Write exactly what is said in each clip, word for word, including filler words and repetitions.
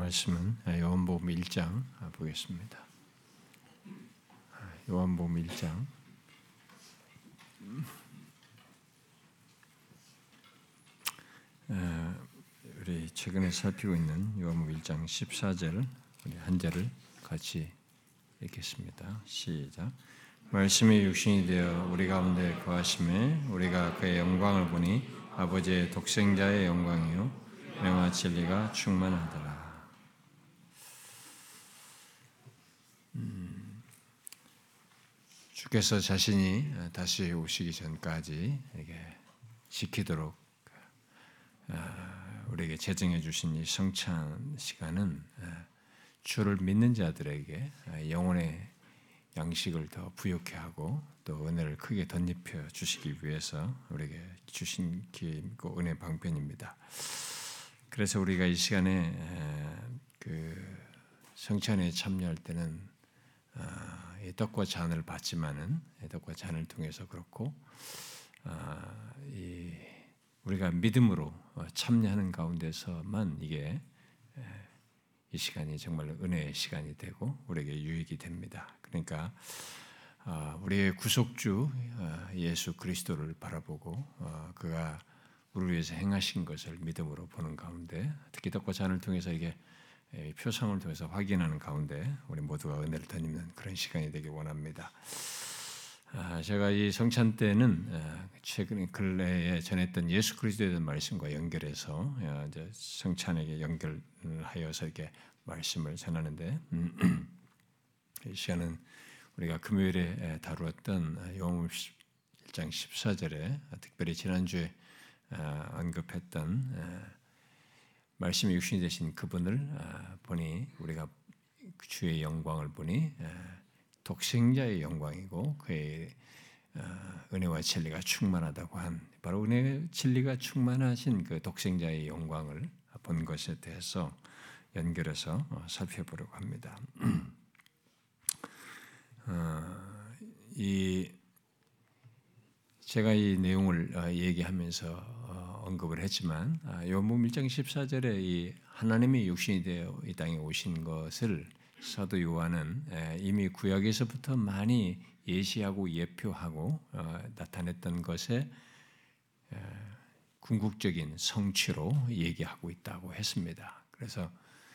말씀은 요한복음 일 장 보겠습니다. 요한복음 일 장 우리 최근에 살피고 있는 요한복음 일 장 십사 절 우리 한 절을 같이 읽겠습니다. 시작. 말씀이 육신이 되어 우리 가운데 거하심에 우리가 그의 영광을 보니 아버지의 독생자의 영광이요 은혜와 진리가 충만하더라. 음, 주께서 자신이 다시 오시기 전까지 이렇게 지키도록 우리에게 제정해 주신 이 성찬 시간은 주를 믿는 자들에게 영혼의 양식을 더 부욕케 하고 또 은혜를 크게 덧입혀 주시기 위해서 우리에게 주신 기고 은혜 방편입니다. 그래서 우리가 이 시간에 그 성찬에 참여할 때는 떡과 잔을 받지만은 떡과 잔을 통해서 그렇고 이 우리가 믿음으로 참여하는 가운데서만 이게 이 시간이 정말 은혜의 시간이 되고 우리에게 유익이 됩니다. 그러니까 우리의 구속주 예수 그리스도를 바라보고 그가 우리를 위해서 행하신 것을 믿음으로 보는 가운데 특히 떡과 잔을 통해서 이게 표상을 통해서 확인하는 가운데 우리 모두가 은혜를 덧입는 그런 시간이 되길 원합니다. 제가 이 성찬 때는 최근에 근래에 전했던 예수 그리스도에 대한 말씀과 연결해서 이제 성찬에게 연결하여서 이렇게 말씀을 전하는데 이 시간은 우리가 금요일에 다루었던 요한복음 일 장 십사 절에 특별히 지난주에 언급했던 말씀이 육신이 되신 그분을 보니 우리가 주의 영광을 보니 독생자의 영광이고 그의 은혜와 진리가 충만하다고 한 바로 은혜와 진리가 충만하신 그 독생자의 영광을 본 것에 대해서 연결해서 살펴보려고 합니다. 이 제가 이 내용을 얘기하면서 언급을 했지만 요한복음 일 장 십사 절에 이 하나님이 육신이 되어 이 땅에 오신 것을 사도 요한은 이미 구약에서부터 많이 예시하고 예표하고 나타냈던 것에 궁극적인 성취로 얘기하고 있다고 했습니다. 그래서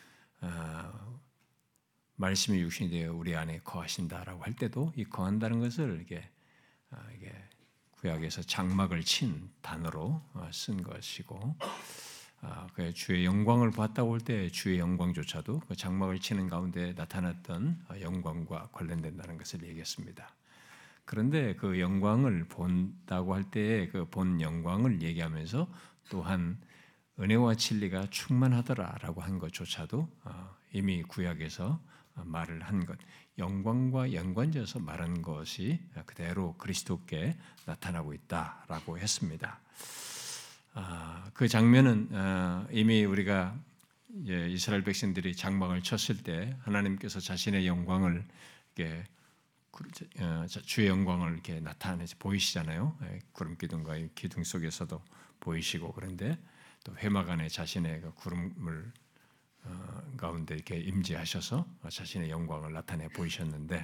말씀이 육신이 되어 우리 안에 거하신다라고 할 때도 이 거한다는 것을 이게 이게 구약에서 장막을 친 단어로 쓴 것이고, 그 주의 영광을 봤다고 할 때 주의 영광조차도 그 장막을 치는 가운데 나타났던 영광과 관련된다는 것을 얘기했습니다. 그런데 그 영광을 본다고 할 때 그 본 영광을 얘기하면서 또한 은혜와 진리가 충만하더라라고 한 것조차도 이미 구약에서 말을 한 것, 영광과 연관지어서 말한 것이 그대로 그리스도께 나타나고 있다라고 했습니다. 그 장면은 이미 우리가 이스라엘 백성들이 장막을 쳤을 때 하나님께서 자신의 영광을 이렇게 주의 영광을 이렇게 나타내서 보이시잖아요. 구름 기둥과 기둥 속에서도 보이시고 그런데 또 회막 안에 자신의 그 구름을 가운데 이렇게 임재하셔서 자신의 영광을 나타내 보이셨는데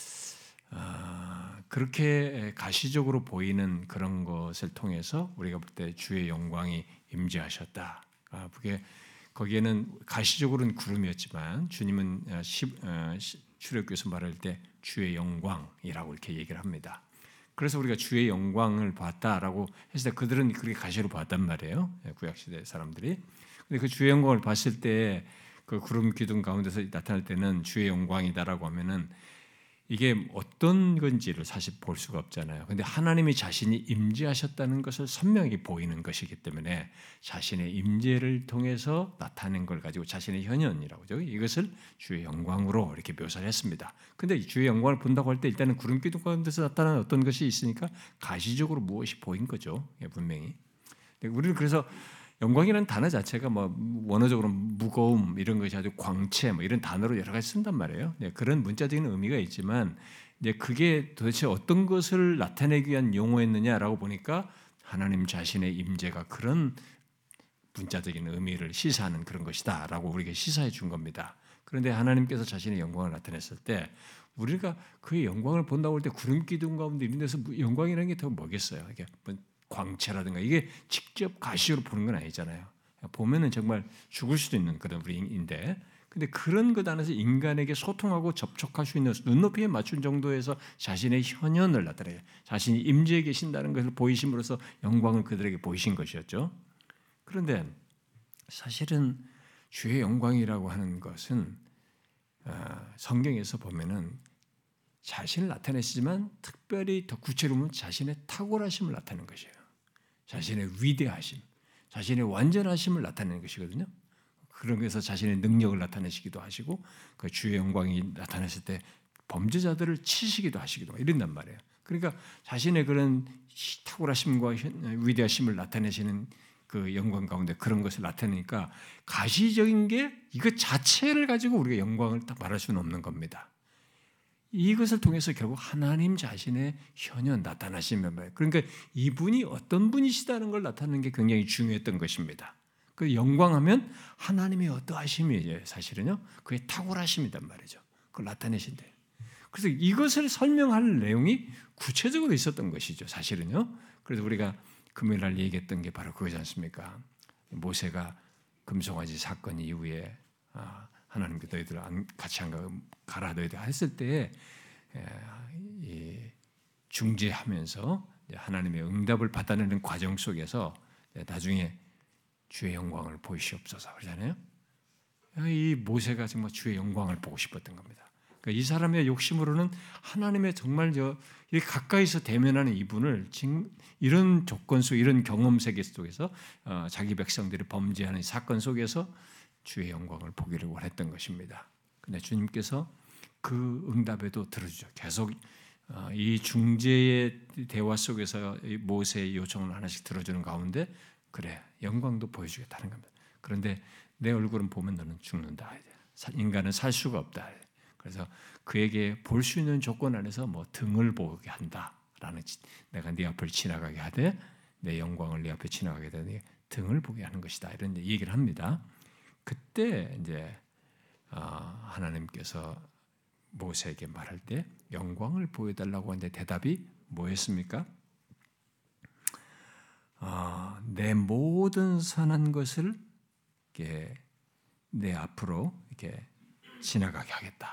그렇게 가시적으로 보이는 그런 것을 통해서 우리가 볼 때 주의 영광이 임재하셨다. 그게 거기에는 가시적으로는 구름이었지만 주님은 출애굽기에서 말할 때 주의 영광이라고 이렇게 얘기를 합니다. 그래서 우리가 주의 영광을 봤다라고 했을 때 그들은 그렇게 가시로 봤단 말이에요. 구약시대 사람들이. 근데 그 주의 영광을 봤을 때 그 구름 기둥 가운데서 나타날 때는 주의 영광이다라고 하면은 이게 어떤 건지를 사실 볼 수가 없잖아요. 근데 하나님이 자신이 임재하셨다는 것을 선명히 보이는 것이기 때문에 자신의 임재를 통해서 나타낸 걸 가지고 자신의 현현이라고 하죠. 이것을 주의 영광으로 이렇게 묘사를 했습니다. 근데 주의 영광을 본다고 할 때 일단은 구름 기둥 가운데서 나타나는 어떤 것이 있으니까 가시적으로 무엇이 보인 거죠. 분명히. 우리는 그래서 영광이라는 단어 자체가 뭐 원어적으로 무거움 이런 것이 아주 광채 뭐 이런 단어로 여러 가지 쓴단 말이에요. 네, 그런 문자적인 의미가 있지만 이제 그게 도대체 어떤 것을 나타내기 위한 용어였느냐라고 보니까 하나님 자신의 임재가 그런 문자적인 의미를 시사하는 그런 것이다라고 우리에게 시사해 준 겁니다. 그런데 하나님께서 자신의 영광을 나타냈을 때 우리가 그의 영광을 본다고 할 때 구름 기둥 가운데 이런 데서 영광이라는 게 더 뭐겠어요? 이게 광채라든가 이게 직접 가시로 보는 건 아니잖아요. 보면은 정말 죽을 수도 있는 그런 우리인데, 근데 그런 것 안에서 인간에게 소통하고 접촉할 수 있는 눈높이에 맞춘 정도에서 자신의 현현을 나타내요. 자신이 임재해 계신다는 것을 보이심으로써 영광을 그들에게 보이신 것이었죠. 그런데 사실은 주의 영광이라고 하는 것은 성경에서 보면은 자신을 나타내시지만 특별히 더 구체로 보면 자신의 탁월하심을 나타내는 것이에요. 자신의 위대하심, 자신의 완전하심을 나타내는 것이거든요. 그런 것에서 자신의 능력을 나타내시기도 하시고 그 주의 영광이 나타났을 때 범죄자들을 치시기도 하시기도 하고 이런단 말이에요. 그러니까 자신의 그런 탁월하심과 위대하심을 나타내시는 그 영광 가운데 그런 것을 나타내니까 가시적인 게 이것 자체를 가지고 우리가 영광을 딱 말할 수는 없는 겁니다. 이것을 통해서 결국 하나님 자신의 현현 나타나시면 말이에요. 그러니까 이분이 어떤 분이시다는 걸 나타내는 게 굉장히 중요했던 것입니다. 그 영광하면 하나님의 어떠하심이에요. 사실은요. 그의 탁월하심이란 말이죠. 그걸 나타내신대. 그래서 이것을 설명할 내용이 구체적으로 있었던 것이죠. 사실은요. 그래서 우리가 금요일 날 얘기했던 게 바로 그거지 않습니까? 모세가 금송아지 사건 이후에 하나님께 너희들 같이 안 가라 너희들 했을 때 중재하면서 하나님의 응답을 받아내는 과정 속에서 나중에 주의 영광을 보이시옵소서 그러잖아요. 이 모세가 정말 주의 영광을 보고 싶었던 겁니다. 그러니까 이 사람의 욕심으로는 하나님의 정말 저 가까이서 대면하는 이분을 이런 조건 속, 이런 경험 세계 속에서 자기 백성들이 범죄하는 사건 속에서 주의 영광을 보기를 원했던 것입니다. 그런데 주님께서 그 응답에도 들어주죠. 계속 이 중재의 대화 속에서 모세의 요청을 하나씩 들어주는 가운데 그래 영광도 보여주겠다는 겁니다. 그런데 내 얼굴은 보면 너는 죽는다. 인간은 살 수가 없다. 그래서 그에게 볼 수 있는 조건 안에서 뭐 등을 보게 한다라는 내가 네 앞을 지나가게 하되 내 영광을 네 앞에 지나가게 되니 등을 보게 하는 것이다. 이런 얘기를 합니다. 그때 이제 하나님께서 모세에게 말할 때 영광을 보여달라고 하는데 대답이 뭐였습니까? 어, 내 모든 선한 것을 이렇게 내 앞으로 이렇게 지나가게 하겠다.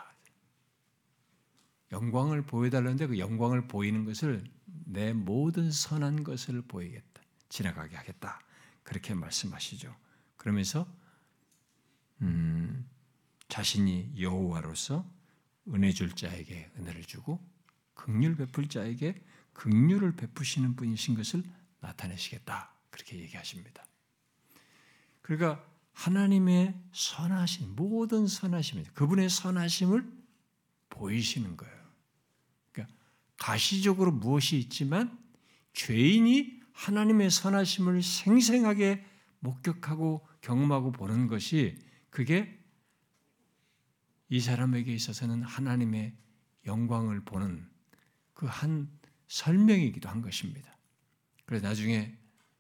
영광을 보여달라는데 그 영광을 보이는 것을 내 모든 선한 것을 보이겠다. 지나가게 하겠다. 그렇게 말씀하시죠. 그러면서 음, 자신이 여호와로서 은혜 줄 자에게 은혜를 주고 긍휼 베풀 자에게 긍휼을 베푸시는 분이신 것을 나타내시겠다. 그렇게 얘기하십니다. 그러니까 하나님의 선하심, 모든 선하심, 그분의 선하심을 보이시는 거예요. 그러니까 가시적으로 무엇이 있지만 죄인이 하나님의 선하심을 생생하게 목격하고 경험하고 보는 것이 그게 이 사람에게 있어서는 하나님의 영광을 보는 그 한 설명이기도 한 것입니다. 그래서 나중에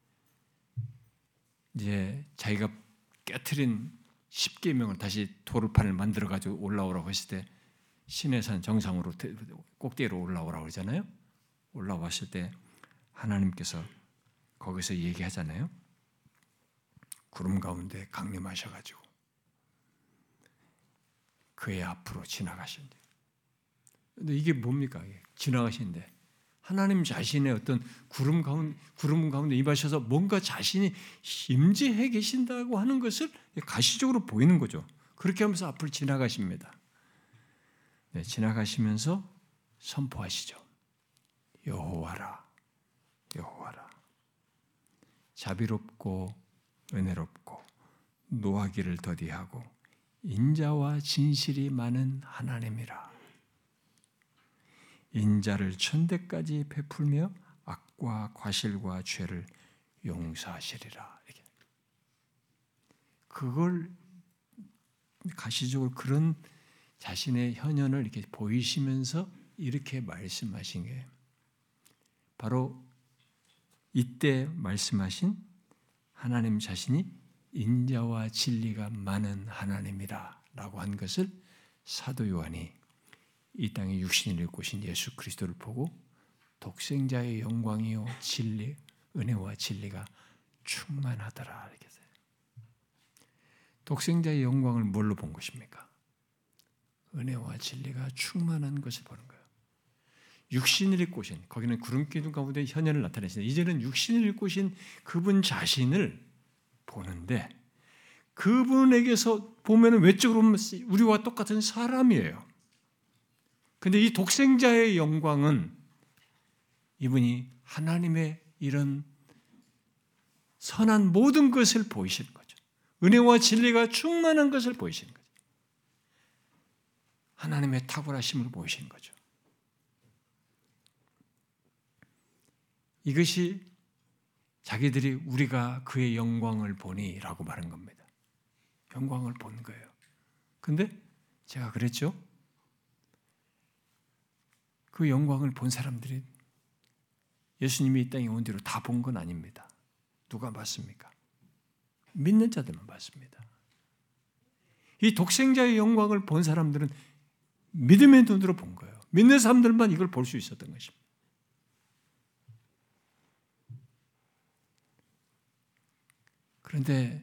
이제 자기가 깨트린 십계명을 다시 돌판을 만들어 가지고 올라오라고 했을 때 시내산 정상으로 꼭대기로 올라오라고 그러잖아요. 올라왔을 때 하나님께서 거기서 얘기하잖아요. 구름 가운데 강림하셔 가지고 그의 앞으로 지나가신대. 근데 이게 뭡니까? 지나가신대. 하나님 자신의 어떤 구름 가운데, 구름 가운데 임하셔서 뭔가 자신이 임재해 계신다고 하는 것을 가시적으로 보이는 거죠. 그렇게 하면서 앞을 지나가십니다. 네, 지나가시면서 선포하시죠. 여호와라, 여호와라. 자비롭고 은혜롭고 노하기를 더디하고 인자와 진실이 많은 하나님이라. 인자를 천대까지 베풀며 악과 과실과 죄를 용서하시리라. 그걸 가시적으로 그런 자신의 현현을 이렇게 보이시면서 이렇게 말씀하신 게 바로 이때 말씀하신 하나님 자신이 인자와 진리가 많은 하나님이라 라고 한 것을 사도 요한이 이 땅에 육신을 입고 오신 예수 그리스도를 보고 독생자의 영광이요 진리, 은혜와 진리가 충만하더라 이렇게 해서 독생자의 영광을 뭘로 본 것입니까? 은혜와 진리가 충만한 것을 보는 거예요. 육신을 입고 오신, 거기는 구름 기둥 가운데 현현을 나타내시는데 이제는 육신을 입고 오신 그분 자신을 보는데 그분에게서 보면 외적으로 보면 우리와 똑같은 사람이에요. 그런데 이 독생자의 영광은 이분이 하나님의 이런 선한 모든 것을 보이시는 거죠. 은혜와 진리가 충만한 것을 보이시는 거죠. 하나님의 탁월하심을 보이시는 거죠. 이것이 자기들이 우리가 그의 영광을 보니라고 말한 겁니다. 영광을 본 거예요. 근데 제가 그랬죠? 그 영광을 본 사람들이 예수님이 이 땅에 온 뒤로 다 본 건 아닙니다. 누가 봤습니까? 믿는 자들만 봤습니다. 이 독생자의 영광을 본 사람들은 믿음의 눈으로 본 거예요. 믿는 사람들만 이걸 볼 수 있었던 것입니다. 그런데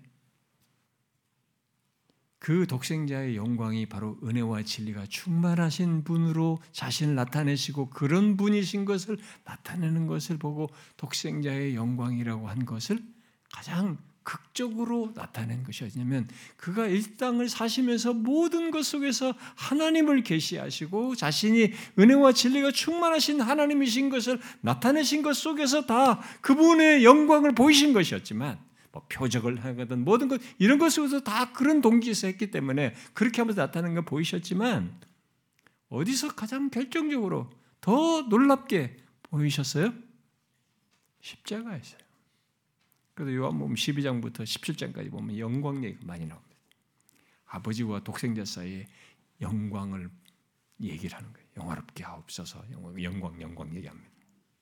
그 독생자의 영광이 바로 은혜와 진리가 충만하신 분으로 자신을 나타내시고 그런 분이신 것을 나타내는 것을 보고 독생자의 영광이라고 한 것을 가장 극적으로 나타낸 것이 어디냐면 그가 이 땅을 사시면서 모든 것 속에서 하나님을 계시하시고 자신이 은혜와 진리가 충만하신 하나님이신 것을 나타내신 것 속에서 다 그분의 영광을 보이신 것이었지만 뭐 표적을 하거든 모든 것 이런 것 속에서 다 그런 동기에서 했기 때문에 그렇게 하면서 나타나는 거 보이셨지만 어디서 가장 결정적으로 더 놀랍게 보이셨어요? 십자가였어요. 그래서 요한복음 십이 장부터 십칠 장까지 보면 영광 얘기가 많이 나옵니다. 아버지와 독생자 사이에 영광을 얘기를 하는 거예요. 영화롭게 하옵소서 영광 영광 얘기합니다.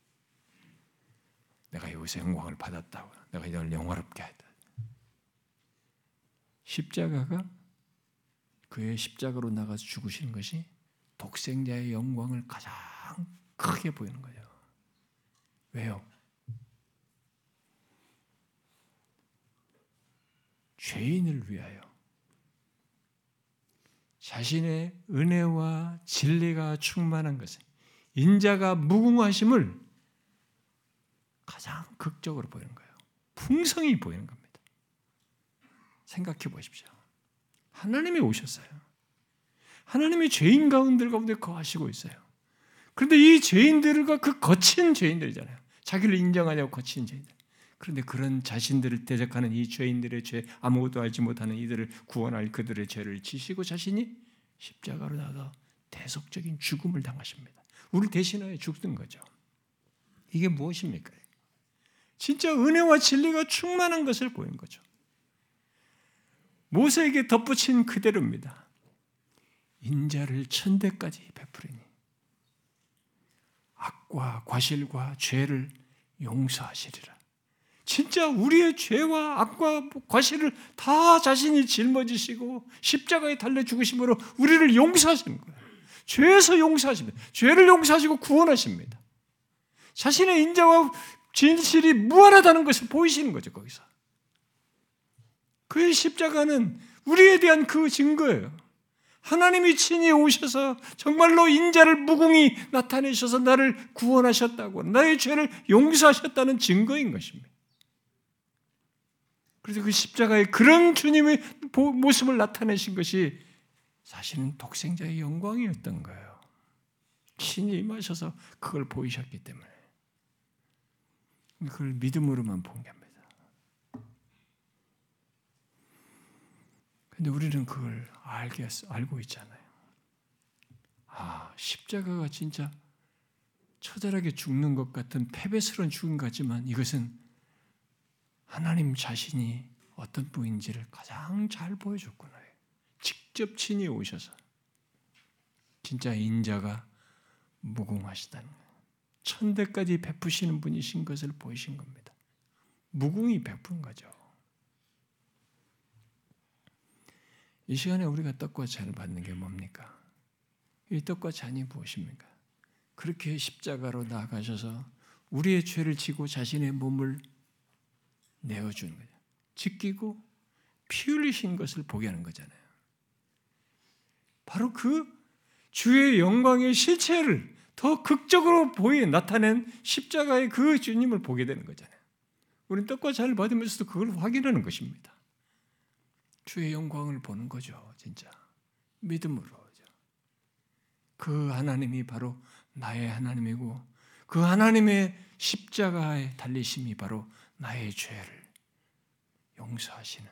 내가 여기서 영광을 받았다고. 내가 이걸 영화롭게 했다. 십자가가 그의 십자가로 나가서 죽으시는 것이 독생자의 영광을 가장 크게 보이는 거예요. 왜요? 죄인을 위하여 자신의 은혜와 진리가 충만한 것을 인자가 무궁하심을 가장 극적으로 보이는 거예요. 풍성히 보이는 겁니다. 생각해 보십시오. 하나님이 오셨어요. 하나님이 죄인 가운데 가운데 거하시고 있어요. 그런데 이 죄인들과 그 거친 죄인들이잖아요. 자기를 인정하냐고 거친 죄인들. 그런데 그런 자신들을 대적하는 이 죄인들의 죄, 아무것도 알지 못하는 이들을 구원할 그들의 죄를 지시고 자신이 십자가로 나가 대속적인 죽음을 당하십니다. 우리를 대신하여 죽는 거죠. 이게 무엇입니까? 진짜 은혜와 진리가 충만한 것을 보인 거죠. 모세에게 덧붙인 그대로입니다. 인자를 천대까지 베푸리니 악과 과실과 죄를 용서하시리라. 진짜 우리의 죄와 악과 과실을 다 자신이 짊어지시고 십자가에 달려 죽으심으로 우리를 용서하시는 거예요. 죄에서 용서하십니다. 죄를 용서하시고 구원하십니다. 자신의 인자와 진실이 무한하다는 것을 보이시는 거죠. 거기서. 그의 십자가는 우리에 대한 그 증거예요. 하나님이 친히 오셔서 정말로 인자를 무궁히 나타내셔서 나를 구원하셨다고 나의 죄를 용서하셨다는 증거인 것입니다. 그래서 그 십자가에 그런 주님의 모습을 나타내신 것이 사실은 독생자의 영광이었던 거예요. 친히 임하셔서 그걸 보이셨기 때문에 그걸 믿음으로만 본 겁니다. 근데 우리는 그걸 알겠어, 알고 있잖아요. 아, 십자가가 진짜 처절하게 죽는 것 같은 패배스러운 죽음 같지만 이것은 하나님 자신이 어떤 분인지를 가장 잘 보여줬구나. 직접 친히 오셔서 진짜 인자가 무궁하시다는 거예요. 천대까지 베푸시는 분이신 것을 보이신 겁니다. 무궁히 베푼 거죠. 이 시간에 우리가 떡과 잔을 받는 게 뭡니까? 이 떡과 잔이 무엇입니까? 그렇게 십자가로 나아가셔서 우리의 죄를 지고 자신의 몸을 내어주는 거죠. 지키고 피 흘리신 것을 보게 하는 거잖아요. 바로 그 주의 영광의 실체를 더 극적으로 보이 나타낸 십자가의 그 주님을 보게 되는 거잖아요. 우리는 떡과 잔을 받으면서도 그걸 확인하는 것입니다. 주의 영광을 보는 거죠. 진짜 믿음으로. 그 하나님이 바로 나의 하나님이고 그 하나님의 십자가의 달리심이 바로 나의 죄를 용서하시는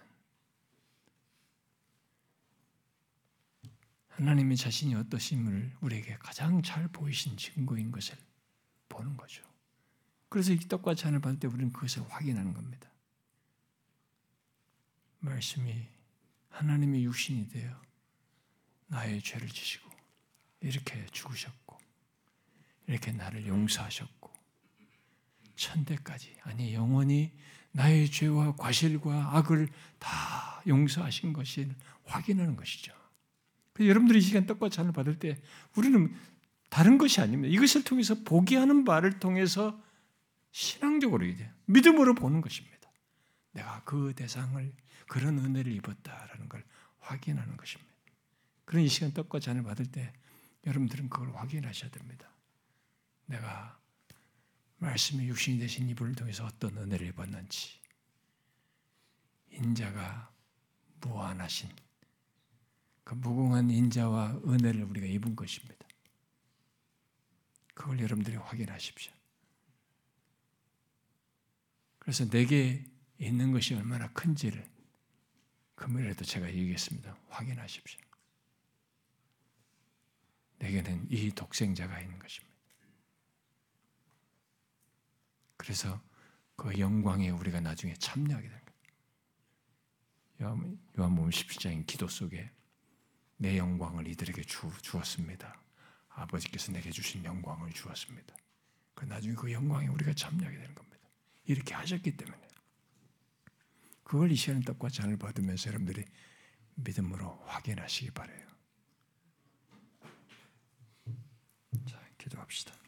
하나님의 자신이 어떠심을 우리에게 가장 잘 보이신 증거인 것을 보는 거죠. 그래서 이 떡과 잔을 받을 때 우리는 그것을 확인하는 겁니다. 말씀이 하나님의 육신이 되어 나의 죄를 지시고 이렇게 죽으셨고 이렇게 나를 용서하셨고 천대까지 아니 영원히 나의 죄와 과실과 악을 다 용서하신 것을 확인하는 것이죠. 여러분들이 이 시간 떡과 잔을 받을 때 우리는 다른 것이 아닙니다. 이것을 통해서 보게 하는 바를 통해서 신앙적으로 이제 믿음으로 보는 것입니다. 내가 그 대상을 그런 은혜를 입었다라는 걸 확인하는 것입니다. 그런 이 시간 떡과 잔을 받을 때 여러분들은 그걸 확인하셔야 됩니다. 내가 말씀이 육신이 되신 이분을 통해서 어떤 은혜를 입었는지 인자가 무한하신 그 무궁한 인자와 은혜를 우리가 입은 것입니다. 그걸 여러분들이 확인하십시오. 그래서 내게 있는 것이 얼마나 큰지를 금요일에도 제가 얘기했습니다. 확인하십시오. 내게는 이 독생자가 있는 것입니다. 그래서 그 영광에 우리가 나중에 참여하게 되는 거예요. 요한복음 십칠 장인 기도 속에 내 영광을 이들에게 주, 주었습니다. 아버지께서 내게 주신 영광을 주었습니다. 그 나중에 그 영광에 우리가 참여하게 되는 겁니다. 이렇게 하셨기 때문에 그걸 이 시간 떡과 잔을 받으면서 여러분들이 믿음으로 확인하시기 바라요. 자, 기도합시다.